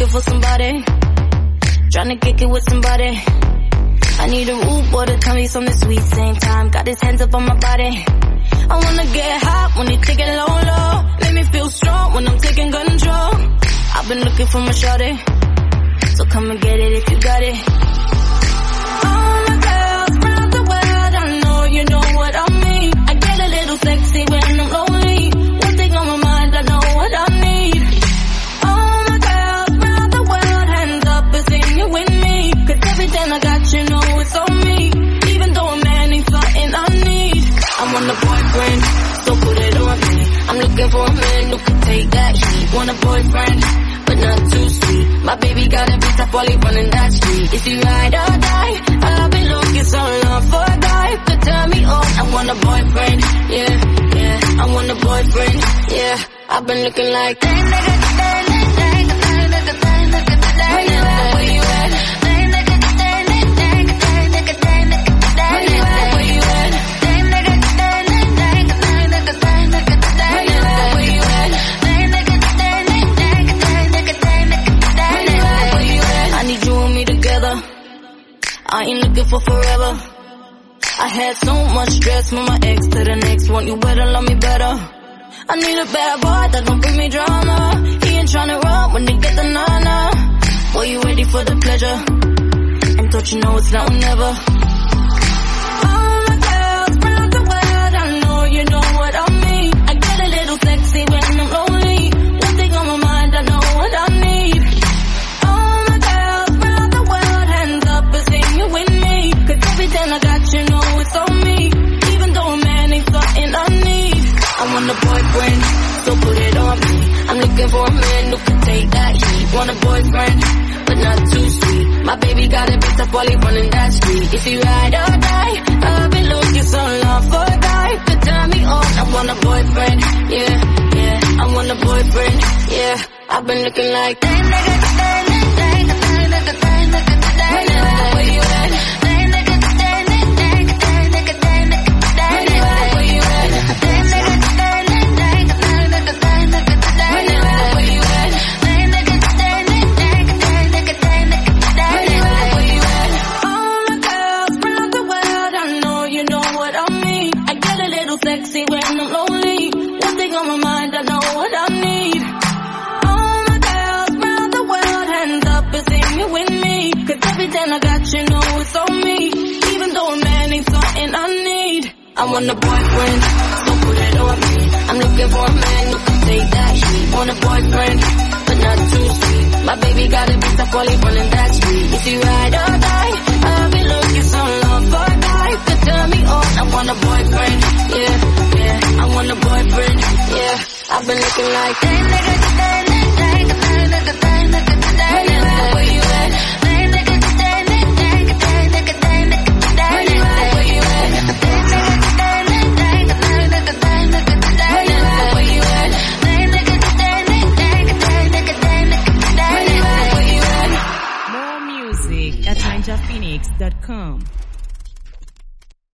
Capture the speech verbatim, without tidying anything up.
looking for somebody, tryna kick it with somebody. I need a rude boy to tell me something sweet. Same time, got his hands up on my body. I wanna get hot when he take it low, low. Make me feel strong when I'm taking control. I've been looking for my shorty, so come and get it if you got it. All my girls round the world, I know you know what I mean. I get a little sexy when I'm lonely. One thing on my mind, I know what I need. All my girls round the world, hands up and sing it with me. Cause everything I got, you know it's on me. Even though a man ain't something I need. I want a boyfriend, so put it on me. I'm looking for a man who can take that heat. Want a boyfriend, but not too sweet. My baby got a bitch up while he running that street. Is he ride or die? I've been looking so long for a guy who could turn me on. I want a boyfriend, yeah, yeah. I want a boyfriend, yeah. I've been looking like dang, nigga, dang, dang, dang, dang, nigga, dang, nigga, dang. Where you at? Where you at? Dang, nigga, dang, dang, dang, dang, nigga, dang, nigga, dang. Where you at? Where you at? Dang, nigga, dang, dang, dang, dang, nigga, dang, nigga, dang. Where you at? Where you at? Dang, nigga, dang, dang, dang, dang, nigga, dang, nigga, dang. Where you at? Where you at? I need you and me together. I ain't looking for forever. I had so much stress from my ex to the next one. You better love me better. I need a bad boy that don't bring me drama. He ain't tryna run when they get the nana. Boy, you ready for the pleasure? And don't you know it's now or never? All my girls round the world, I know you know what I mean. I get a little sexy when I'm lonely. One thing on my mind, I know what I need. All my girls round the world, hands up and sing it with me. Cause everything I got, you know it's on me. Even though a man ain't something I need. I want a boyfriend, so put it on me. I'm looking for a man who can take that heat. Want a boyfriend, but not too sweet. My baby got a bitch up while he running that street. If he ride or die, I've been looking so long for a guy who could turn me on. I want a boyfriend, yeah, yeah. I want a boyfriend, yeah. I've been looking like dang, nigga, dang, dang, dang, dang, nigga, dang, nigga, dang. Where you at? Where you at? Dang, nigga, dang, dang, dang, dang, nigga, dang, nigga, dang. Where you at? Where you at? Dang, nigga, dang, dang, dang, dang, nigga, dang, nigga, dang. Where you at? Where you at? Dang, nigga, dang, dang, dang, dang, nigga, dang, nigga, dang. Where you at? Where you at? All my girls round the world, I know you know what I mean. I get a little sexy when I'm lonely. One thing on my mind, I know what I need. All my girls round the world, hands up and sing it with me. Cause everything I got, you know it's on me. Even though a man ain't something I need. I want a boyfriend, so put it on me. I'm looking for a man who can take that heat. Want a boyfriend, but not too sweet. My baby got a bitch up while he running that street. If he ride or die, I've been looking so long for a guy who could turn me on. I want a boyfriend, yeah, yeah. I want a boyfriend, yeah. I've been looking like dang, nigga, dang, dang, dang, dang, nigga, dang, nigga, dang. Where you at? Where you at? Dang, nigga, dang, dang, dang, dang, nigga, dang, nigga, dang. Where you at? Where you at? Dang, nigga, dang, dang, dang, dang, nigga, dang, nigga, dang. Where you at? Where you at? Dang, nigga, dang, dang, dang, dang, nigga, dang, nigga, dang. Where you at? Where you at? More music at ninja phoenix dot com.